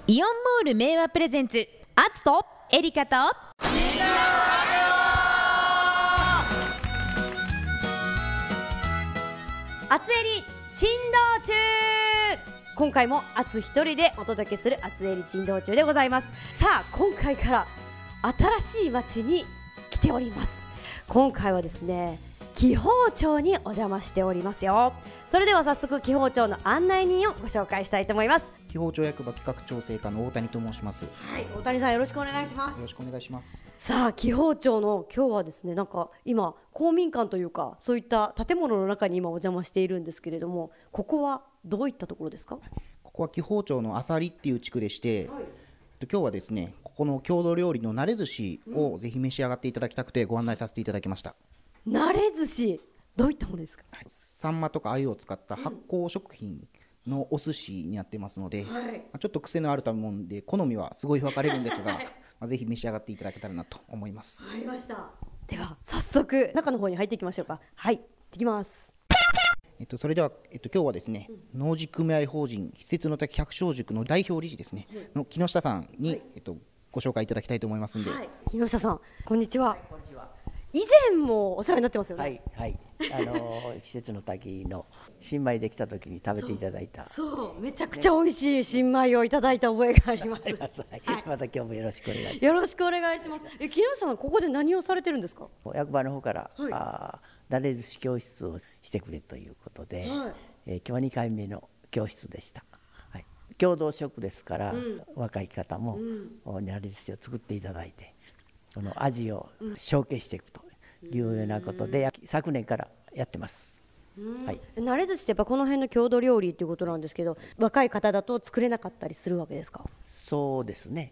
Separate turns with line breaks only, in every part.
イオンモール名和プレゼンツ、アツとエリカと
アツエリ珍道中。今回もアツ一人でお届けするアツエリ珍道中でございます。さあ、今回から新しい町に来ております。今回はですね、紀宝町にお邪魔しておりますよ。それでは早速紀宝町の案内人をご紹介したいと思います。
紀宝町役場企画調整課の大谷と申します。
はい、大谷さんよろしくお願いします。
よろしくお願いします。
さあ、紀宝町の今日はですね、なんか今公民館というかそういった建物の中に今お邪魔しているんですけれども、ここはどういったところですか？
ここは紀宝町のあさりっていう地区でして、今日はですね、ここの郷土料理の慣れ寿司をぜひ召し上がっていただきたくてご案内させていただきました。
慣れ寿司、どういったものですか？
サンマとか鮎を使った発酵食品のお寿司になってますので、ちょっと癖のある食べ物で好みはすごい分かれるんですが、ぜひ召し上がっていただけたらなと思います。
わかりました。では早速中の方に入っていきましょうか。はい、できます。
それでは、今日はですね、農事組合法人非設の滝百姓塾の代表理事ですね、の木下さんに、ご紹介いただきたいと思いますんで、
木下さん、こんにちは。以前もお世話になってますよね。
はい、季節の滝の新米できた時に食べていただいた。
そう、めちゃくちゃ美味しい新米をいただいた覚えがあります。
また今日もよろしくお願いします。
よろしくお願いします。木下さん、ここで何をされてるんですか？
役場の方から、慣れ寿司教室をしてくれということで、今日は2回目の教室でした。共同食ですから、若い方も慣れ寿司を作っていただいて、その味を承継していくというようなことで、昨年からやってます。
慣れ寿司ってやっぱこの辺の郷土料理ということなんですけど、若い方だと作れなかったりするわけですか？
そうですね、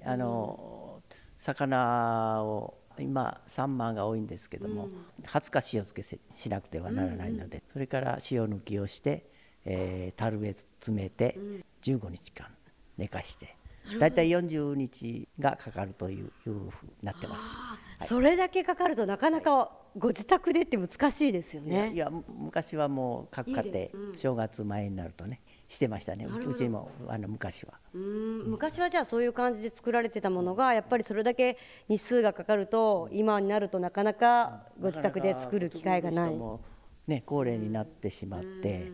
魚を今サンマが多いんですけども、20日塩漬けしなくてはならないので、それから塩抜きをして、樽へ詰めて15日間寝かして、だいたい40日がかかるというふうになってます。
それだけかかるとなかなかご自宅でって難しいですよね。
いや昔はもう各家庭、正月前になるとねしてましたね。うちも昔は。
昔はじゃあそういう感じで作られてたものが、やっぱりそれだけ日数がかかると今になるとなかなかご自宅で作る機会がない。
高齢になってしまって、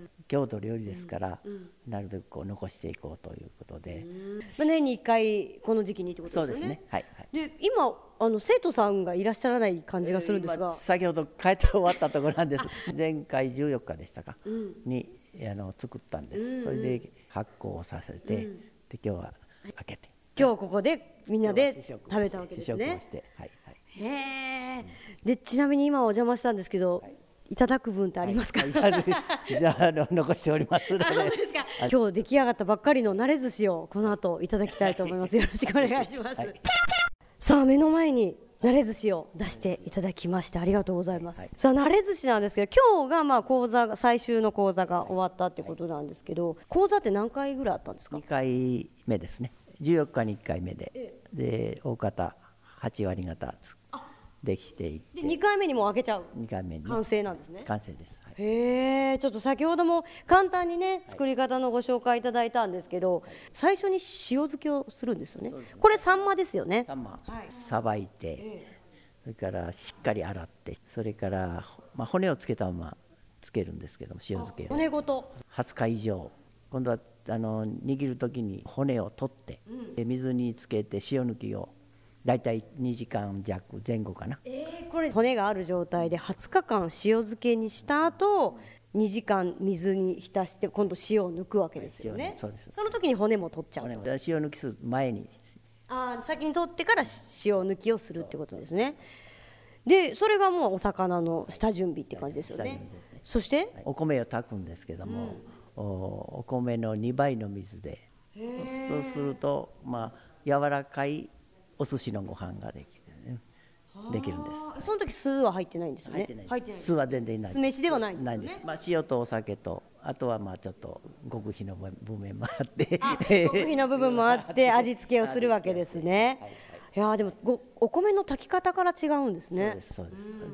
郷土料理ですから、なるべくこう残していこうということで、
年に1回この時期にってことですよね。
そうですね。はい。
で今生徒さんがいらっしゃらない感じがするんですが、
先ほど帰って終わったところなんです。前回14日でしたか、に作ったんです。それで発酵をさせて、で今日は開けて、
今日ここでみんなで食べたわけですね。
試食をして、
へえ。でちなみに今お邪魔したんですけど、いただく分ってありますか？
じゃあ残しておりますので。
今日出来上がったばっかりの慣れ寿司をこの後いただきたいと思います。よろしくお願いします。さあ、目の前に慣れ寿司を出していただきましてありがとうございます。さあ、慣れ寿司なんですけど、今日が講座が最終の講座が終わったってことなんですけど、講座って何回ぐらいあったんですか？
2回目ですね。14日に1回目で、大方8割方できていて、
で2回目にもう開けちゃう。
2回目に
完成なんですね。
完成です。
へえ。ちょっと先ほども簡単にね作り方のご紹介いただいたんですけど、最初に塩漬けをするんですよね。これサンマですよね。
サンマさばいて、それからしっかり洗って、それから、骨をつけたままつけるんですけども、塩漬けを
骨ごと
20日以上、今度は握る時に骨を取って、水につけて塩抜きをだいたい2時間弱前後かな。
これ骨がある状態で20日間塩漬けにした後2時間水に浸して今度塩を抜くわけですよね。
そうです。
その時に骨も取っちゃう。
塩抜きする前に、
先に取ってから塩抜きをするってことですね。でそれがもうお魚の下準備って感じですよね。そして
お米を炊くんですけども、お米の2倍の水で、そうすると柔らかいお寿司のご飯ができるんです。
その時酢は入ってないんですよね。
入ってない。酢は全然ない。
酢飯ではないんですよね。
塩とお酒と、あとはちょっと極秘の部分もあって、
極秘の部分もあって味付けをするわけですね。いやでもお米の炊き方から違うんですね。
そうです。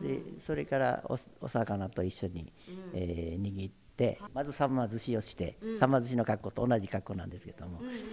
でそれからお魚と一緒に、握って、まずさんま寿司をして、さんま寿司の格好と同じ格好なんですけども、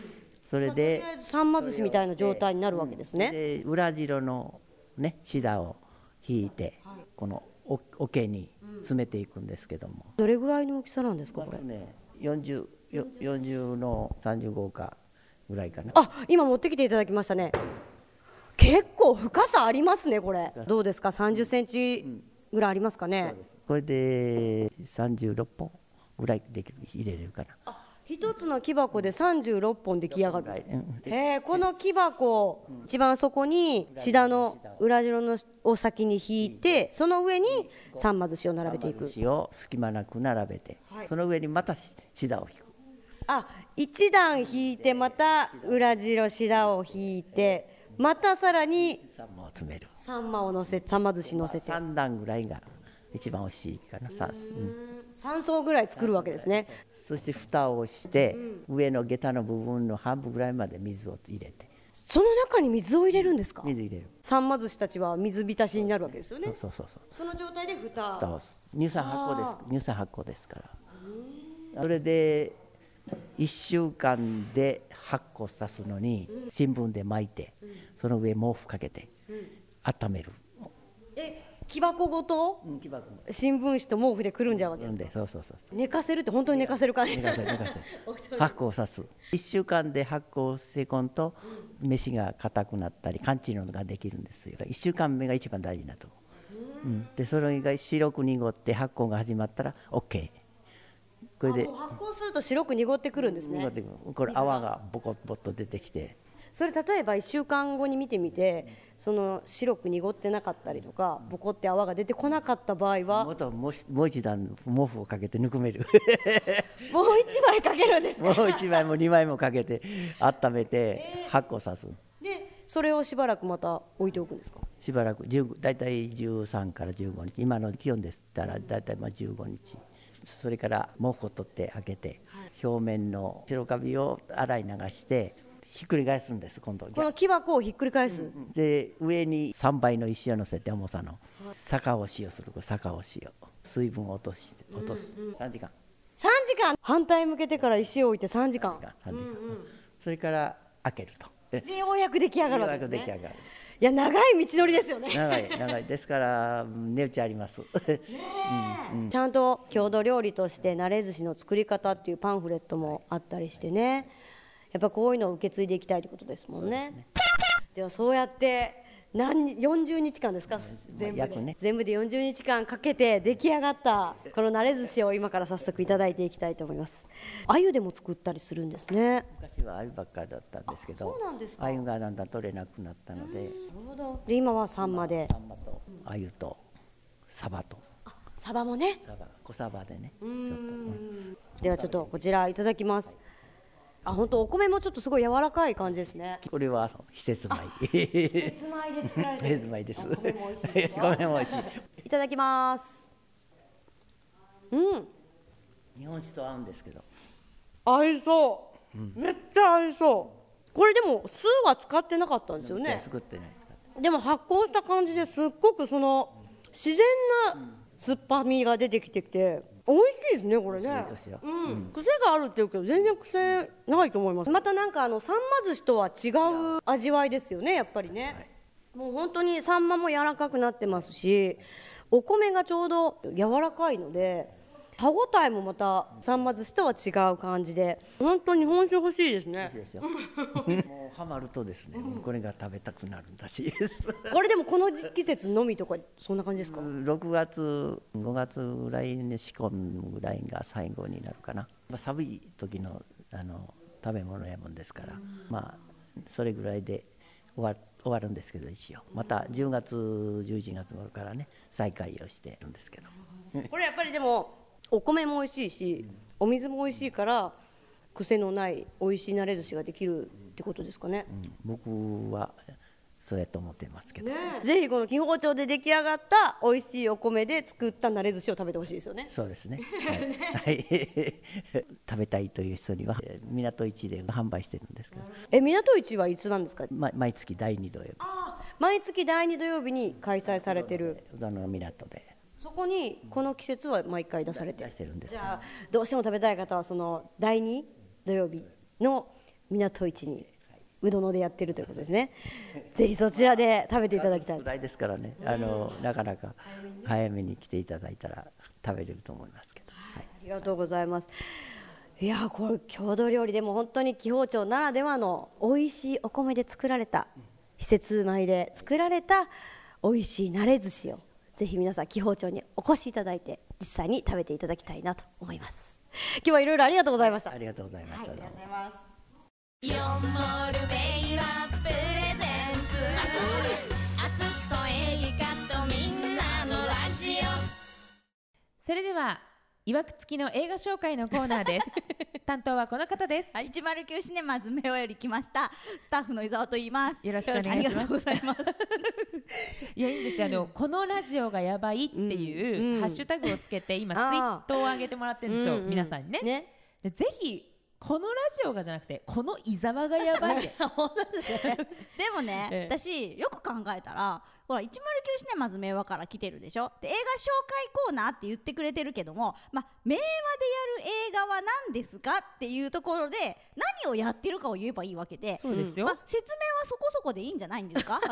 それで
さんま寿司みたいな状態になるわけですね。
で裏白のねシダを引いて、この桶に詰めていくんですけども、
どれぐらいの大きさなんですかこれ。
ね、40の35かぐらいかな。
あ、今持ってきていただきましたね。結構深さありますねこれ。どうですか、30センチぐらいありますかね。
これで36本ぐらいできる入れれるかな。
一つの木箱で36本出来上がる。この木箱、一番底にシダの裏白のを先に引いて、その上にさんま寿司を並べていく。
寿司を隙間なく並べて、その上にまたシダを引く。
あ、一段引いてまた裏白シダを引いて、またさらに
サンマを詰める。
さんまを乗せ、さんま寿司乗せて
3段ぐらいが一番惜しいかな。
3層ぐらい作るわけですね。
そして蓋をして、上の下駄の部分の半分ぐらいまで水を入れて。
その中に水を入れるんですか。
水入れる。
さんま寿司たちは水浸しになるわけですよね。
そう
その状態で蓋
を乳酸発酵ですから。それで1週間で発酵さすのに新聞で巻いて、その上毛布かけて温める。
木箱ごと新聞紙と毛布でくるんじゃうわけですか。
そう
寝かせるって本当に寝かせる感じ。
寝かせる発酵さす。1週間で発酵してこんと飯が硬くなったりカンチのができるんですよ。1週間目が一番大事なとこ、でそれが白く濁って発酵が始まったら OK。これで
発酵すると白く濁ってくるんですね。
濁ってくる。これ泡がボコボッと出てきて、
それ例えば1週間後に見てみて、その白く濁ってなかったりとかボコって泡が出てこなかった場合は
もう一段毛布をかけてぬくめる。
もう1枚かけるんですか。
もう1枚も2枚もかけて温めて発酵さす。
でそれをしばらくまた置いておくんですか。
しばらくだいたい13から15日、今の気温でしたらだいたい15日。それから毛布を取って開けて、表面の白カビを洗い流してひっくり返すんです。今度
この木箱をひっくり返す、
で上に3倍の石を乗せて重さの逆押しをする。逆押しを水分を落とす3時間。
3時間反対向けてから石を置いて3時間。
それから開けると。
でようやく出来上がるわけですね。
ようやく出来上がる。
いや長い道のりですよね。
長いですから値打ちあります。
ちゃんと郷土料理として慣れ寿司の作り方っていうパンフレットもあったりしてね、やっぱこういうのを受け継いでいきたいということですもんね。ではそうやって40日間ですか、全部で40日間かけて出来上がったこの慣れ寿司を今から早速いただいていきたいと思います。鮎でも作ったりするんですね。
昔は鮎ばっかりだったんですけど、鮎がだんだん取れなくなったので、
で今はサンマで、
サンマと鮎とサバと、
サバもね、
小サバでね、ちょっと、
ではちょっとこちらいただきます。本当お米もちょっとすごい柔らかい感じですね。
これは非節米。
非節米で作られてる。
非節米です。
米も美味しいですよ。
米も美味しい。
いただきます。
日本酒と合うんですけど。
合いそう。めっちゃ合いそう。これでも酢は使ってなかったんですよね。
作ってない。
でも発酵した感じですっごくその自然な酸っぱみが出てきて美味しいですねこれね。癖があるっていうけど全然癖ないと思います。またなんかさんま寿司とは違う味わいですよねやっぱりね。もう本当にサンマも柔らかくなってますし、お米がちょうど柔らかいので歯ごたえもまたさんま寿司とは違う感じで、本当に日本酒欲しいですね。
もうハマるとですね、これが食べたくなるらしいです。
これでもこの季節のみとかそんな感じですか。
6月5月ぐらいに仕込むぐらいが最後になるかな。寒い時の食べ物やもんですから、まあそれぐらいで終わるんですけど、一応また10月11月頃からね再開をしてるんですけど。
これやっぱりでもお米も美味しいしお水も美味しいから癖のない美味しい慣れ寿司ができるってことですかね。
僕はそうやと思ってますけど、
ぜひこの紀宝町で出来上がった美味しいお米で作った慣れ寿司を食べてほしいですよね。
そうですね。はい、食べたいという人には港市で販売してるんですけど。
港市はいつなんですか。
毎月第2土曜日。
毎月第2土曜日に開催されてる。
宇田の港で。
そこにこの季節は毎回出されてる。
出してるんです。
じゃあどうしても食べたい方はその第2土曜日の港市にうどのでやってるということですね。ぜひそちらで食べていただきたい
少。ないですからね、なかなか早めに来ていただいたら食べれると思いますけど、はい、
ありがとうございます。いやこれ郷土料理でも本当に紀宝町ならではの美味しいお米で作られた季節米で作られた美味しい慣れ寿司をぜひ皆さん紀宝町にお越しいただいて実際に食べていただきたいなと思います。今日はいろいろありがとうございました。
ありがとうございました。どうも
4モールベイはプレゼンツあつとエリカとみんなのラジオ。
それでは曰くつきの映画紹介のコーナーです担当はこの方です。
はい、109シネマズ目尾より来ましたスタッフの伊沢と言います。
よろしくお願いします。
ありがとうございます
いやいいんですよ、このラジオがやばいっていう、ハッシュタグをつけて今ツイートを上げてもらってるんですよ、皆さんにね。でぜひこのラジオがじゃなくてこの伊沢がやばいで
でもね、私よく考えたらほら109シネマズ明和から来てるでしょ。で映画紹介コーナーって言ってくれてるけども、明和でやる映画は何ですかっていうところで何をやってるかを言えばいいわけで、
そうですよ、
説明はそこそこでいいんじゃないんですか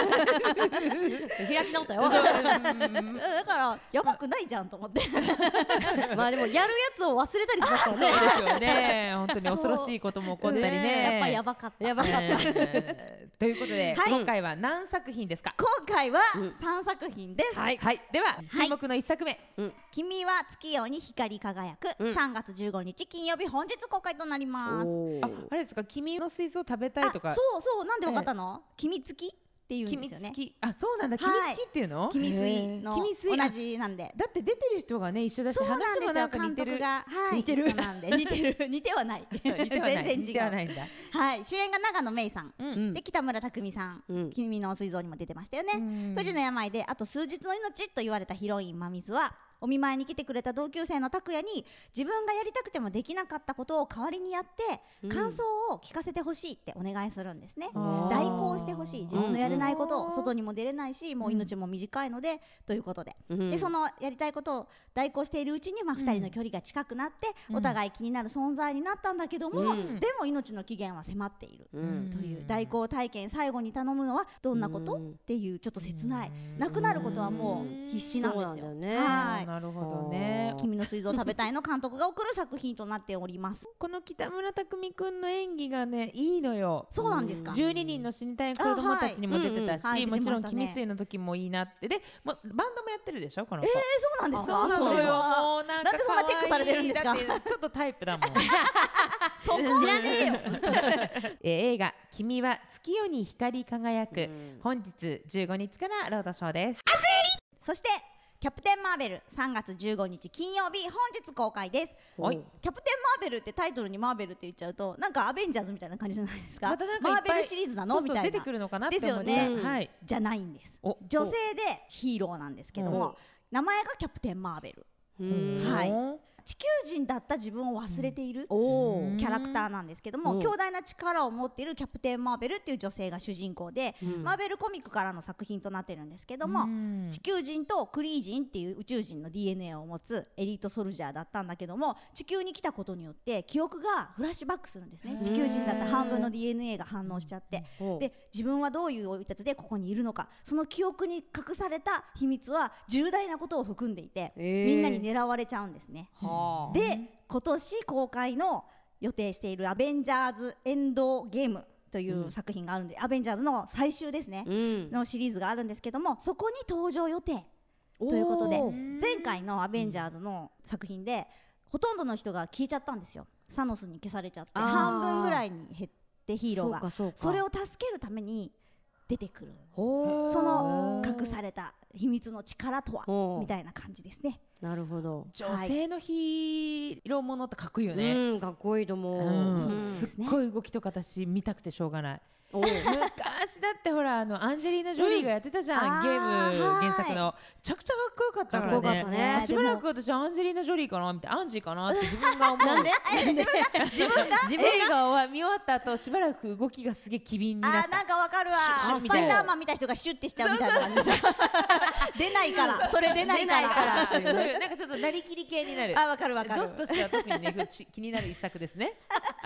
開き直ったよ
だからやばくないじゃんと思って
まあでもやるやつを忘れたりしますからね
そうですよね本当に恐ろしいことも起こったりね
やっぱやばかった
ということで、
はい、
今回は何作品ですか？
今回は3作品です、
はい、では注目の1作目、
君は月夜に光り輝く、3月15日金曜日本日公開となります。
あれですか、君の水槽食べたいとか。
そうなんでわかったの？君付きっていうんですよね。
あ、そうなんだ、君付きっていうの？
君水の同じなんで。
だって出てる人がね一緒だし、話もなんか似てる。
似てるなんで似てはない。全然違う。
似てはないんだ。
はい、主演が永野芽郁さん、で北村匠海さん、君の水蔵にも出てましたよね。不治の病であと数日の命と言われたヒロイン真水はお見舞いに来てくれた同級生の拓也に自分がやりたくてもできなかったことを代わりにやって感想を聞かせてほしいってお願いするんですね。代行してほしい、自分のやれないことを外にも出れないしもう命も短いのでということで、でそのやりたいことを代行しているうちに2人の距離が近くなってお互い気になる存在になったんだけども、でも命の期限は迫っているという代行体験、最後に頼むのはどんなことっていうちょっと切ない、なくなることはもう必死なんですよ。はい、
なるほどね。
君の水蔵食べたいの監督が送る作品となっております。
この北村匠海くんの演技がねいいのよ。
そうなんですか。
12人の死にたい子供たちにも出てたし、もちろん君水の時もいいなってで、バンドもやってるでしょこの子。
そうなんですか。
そうなのよ。もうなんか
なんでそんなチェックされてるんですか。
だってちょっとタイプだもん。
そこ知らねえよ。
映画君は月夜に光り輝く、本日15日からロードショーです。
そしてキャプテンマーベル3月15日金曜日本日公開です。キャプテンマーベルってタイトルにマーベルって言っちゃうとなんかアベンジャーズみたいな感じじゃないですか。マーベルシリーズなのみたいな
出てくるのかなって思っちゃう。
ですよね。はい、じゃないんです。女性でヒーローなんですけども、名前がキャプテンマーベル。はい、地球人だった自分を忘れているキャラクターなんですけども、強大な力を持っているキャプテンマーベルっていう女性が主人公で、マーベルコミックからの作品となってるんですけども、地球人とクリー人っていう宇宙人の DNA を持つエリートソルジャーだったんだけども、地球に来たことによって記憶がフラッシュバックするんですね。地球人だった半分の DNA が反応しちゃって、で自分はどういう生い立ちでここにいるのか、その記憶に隠された秘密は重大なことを含んでいて、みんなに狙われちゃうんですね。で今年公開の予定しているアベンジャーズエンドゲームという作品があるんで、アベンジャーズの最終ですね、のシリーズがあるんですけども、そこに登場予定ということで、前回のアベンジャーズの作品でほとんどの人が消えちゃったんですよ。サノスに消されちゃって半分ぐらいに減ってヒーローが それを助けるために出てくる、その隠された秘密の力とはみたいな感じですね。
なるほど。
女性のヒーローものってかっこいいよね。
かっこいいと思う。
すっごい動きとか私見たくてしょうがない。昔だってほらアンジェリーナ・ジョリーがやってたじゃん、ゲーム原作の。めちゃくちゃかっこよかったからね。しばらく私アンジェリーナ・ジョリーかなみたいな、アンジーかなって自分が思う。なんで自分が映画を見終わった後しばらく動きがすげえ機敏になった。
なんかわかるわ。スパイダーマン見た人がシュッてしちゃうみたいな感じでしょ。出ないからそれ出ないから
そういうなんかちょっとなりきり系になる。
わかるわかる。
女子としては特にね気になる一作ですね。あれ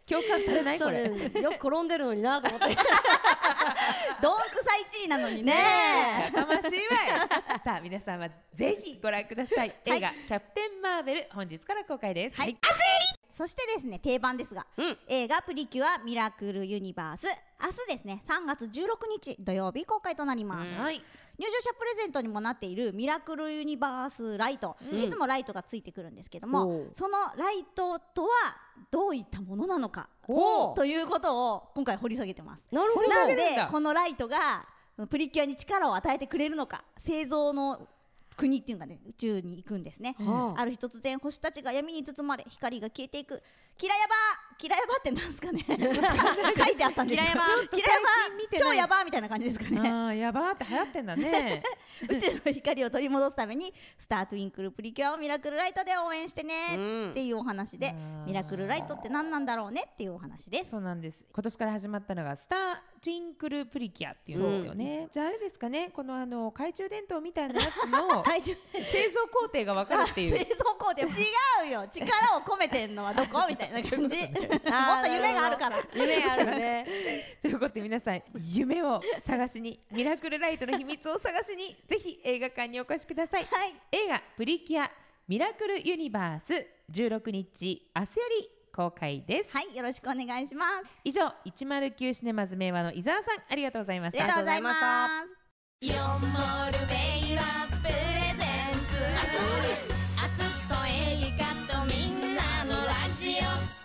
共感されないこ
そう
れ。
ねよく転んでるのになと思って
どんくさ1位なのにね。
やかましいわい。さあ皆さんはぜひご覧ください。映画キャプテンマーベル本日から公開です。
はい、そしてですね、定番ですが、映画プリキュアミラクルユニバース、明日ですね、3月16日土曜日公開となります。
はい。
入場者プレゼントにもなっているミラクルユニバースライト、いつもライトがついてくるんですけども、そのライトとはどういったものなのかということを今回掘り下げてます。
なるほど。
なんでこのライトがプリキュアに力を与えてくれるのか、製造の国っていうかね、宇宙に行くんですね。ある日突然星たちが闇に包まれ光が消えていく。キラヤバってなんすかね書いてあったんですよ。キラヤバ超ヤバみたいな感じですかね。
ああ、やばーって流行ってんだね。
宇宙の光を取り戻すためにスター・トゥインクル・プリキュアをミラクルライトで応援してねっていうお話で、ミラクルライトって何なんだろうねっていうお話です。
そうなんです。今年から始まったのがスター・トゥインクル・プリキュアっていうんですよね。じゃああれですかね、この懐中電灯みたいなやつの製造工程が分かるっていう。
製造工程違うよ、力を込めてんのはどこみたいな感じ。もっと夢があるから。
夢があるね
ということで皆さん、夢を探しに、ミラクルライトの秘密を探しにぜひ映画館にお越しください。映画プリキュアミラクルユニバース16日明日より公開です。
はい、よろしくお願いします。
以上、109シネマズ名和の伊沢さん、ありがとうございました。
ありがとうございました。
4モールベイはプレゼンツあつとエリカとみんなのラジ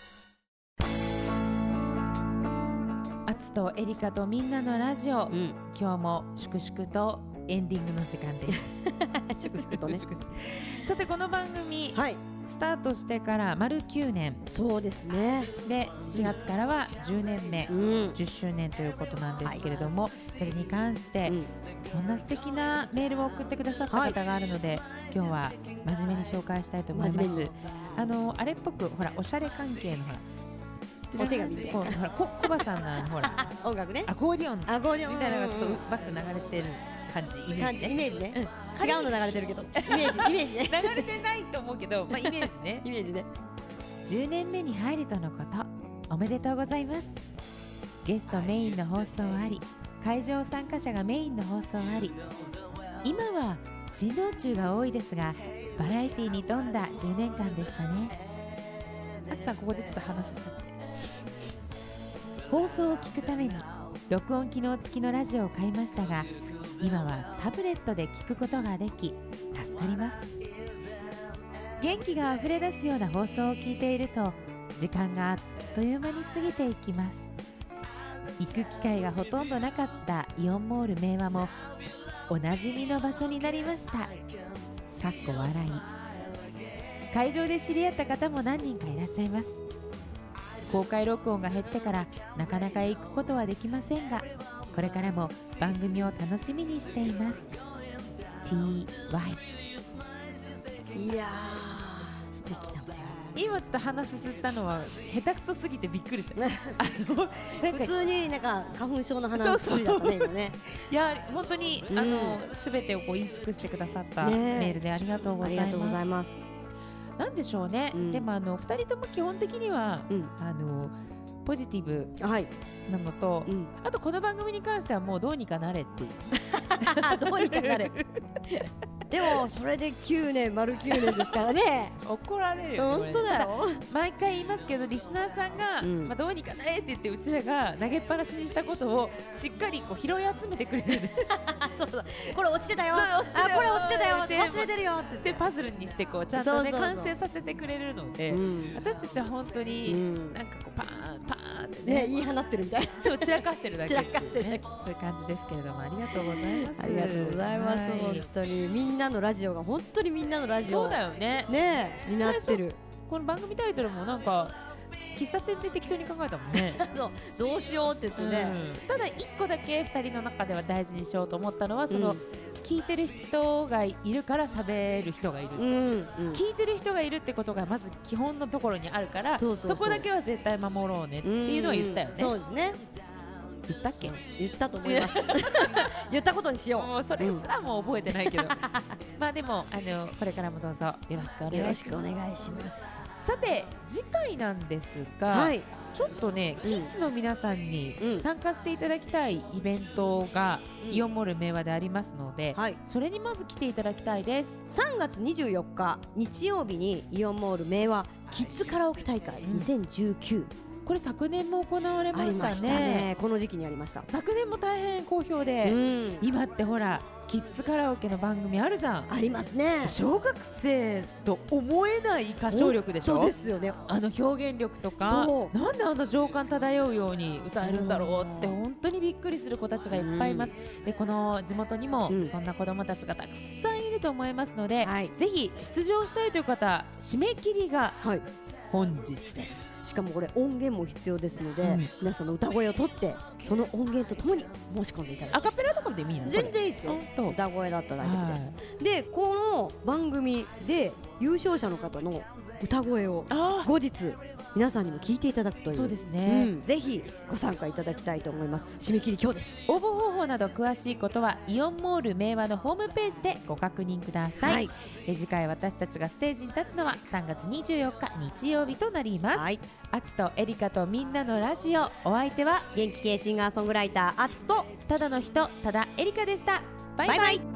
オ。
あつとエリカとみんなのラジオ、今日も粛々とエンディングの時間です
粛々とね
さてこの番組、
はい、
スタートしてから丸9年
そうですね。
で4月からは10年目、10周年ということなんですけれども、それに関して、こんな素敵なメールを送ってくださった方があるので、今日は真面目に紹介したいと思います。あれっぽくほらおしゃれ関係のほら
お手紙みたいな、
ほらコバさんのほら
音楽ね、
アコーディオンみ
アコーディオン
たいなのがちょっとバック流れてる感じ、イメージね。
イメージね。違うの流れてるけど、イメージね。
流れてないと思うけど、まあイメージね。
イメージね。
10年目に入るとのこと、おめでとうございます。ゲストメインの放送あり、会場参加者がメインの放送あり、今は珍道中が多いですが、バラエティに富んだ10年間でしたね。あつさん、ここでちょっと話す。放送を聞くために録音機能付きのラジオを買いましたが、今はタブレットで聞くことができ助かります。元気があふれ出すような放送を聞いていると、時間があっという間に過ぎていきます。行く機会がほとんどなかったイオンモール明和もおなじみの場所になりました。かっこ笑い。会場で知り合った方も何人かいらっしゃいます。公開録音が減ってからなかなか行くことはできませんが、これからも番組を楽しみにしています。 TY。
いやー、素敵な。
今ちょっと鼻すすったのは下手くそすぎてびっくりしたなんか
普通になんか花粉症の鼻の薬だったね今ね。
いや本当に全てをこう言い尽くしてくださったメールでありがとうございます。ありがとうございます。なんでしょうね、でも2人とも基本的には、ポジティブなのと、あとこの番組に関してはもうどうにかなれっていう
どうにかなれでもそれで9年丸9年ですからね
怒られるよ。
本当だよ。
毎回言いますけど、リスナーさんが、どうにかなれって言ってうちらが投げっぱなしにしたことをしっかりこう拾い集めてくれる
そうだ、これ落ちてたよ、これ落ちてたよ、忘れてるよって
でパズルにしてこうちゃんとね完成させてくれるので、私たちは本当になんかこうパーンパーンってね
言い放ってるみたいな、
そう散らかしてるだけっていう
そういう
感じですけれども、ありがとうございます。
ありがとうございます。本当にみんなのラジオが本当にみんなのラジオ
そうだよね
になってる。
この番組タイトルもなんか喫茶店で適当に考えたもんね
そう、どうしようって言ってね、
ただ1個だけ2人の中では大事にしようと思ったのは、その聞いてる人がいるから喋る人がいる、聞いてる人がいるってことがまず基本のところにあるから、そこだけは絶対守ろうねっていうのは言ったよね。
そうですね。
言ったっけ？
言ったと思います言ったことにしよう。
もうそれすらも覚えてないけどまあでもこれからもどうぞよろしくお願いします。
よろしくお願いします。
さて次回なんですが、 ちょっとね、キッズの皆さんに参加していただきたいイベントがイオンモール明和でありますので、それにまず来ていただきたいです。
3月24日日曜日にイオンモール明和キッズカラオケ大会2019、
これ昨年も行われましたね。
この時期にありました。
昨年も大変好評で、今ってほらキッズカラオケの番組あるじゃん。
ありますね。
小学生と思えない歌唱力でしょ。
そうですよね。
表現力とか、なんであんな情感漂うように歌えるんだろうって本当にびっくりする子たちがいっぱいいます。でこの地元にもそんな子どもたちがたくさんいると思いますので、ぜひ出場したいという方、締め切りが本日です。
しかもこれ音源も必要ですので、皆さんの歌声を取ってその音源とともに申し込んでいただきます。
アカペラとかでもいいの？
全然いいですよ。歌声だったら大丈夫です。でこの番組で優勝者の方の歌声を後日皆さんにも聞いていただくという。
そうですね、
ぜひご参加いただきたいと思います。締め切り今日です。
応募方法など詳しいことはイオンモール明和のホームページでご確認ください。次回私たちがステージに立つのは3月24日日曜日となります。アツとエリカとみんなのラジオ、お相手は
元気系シンガーソングライターアツと
ただの人、ただエリカでした。バイバイ。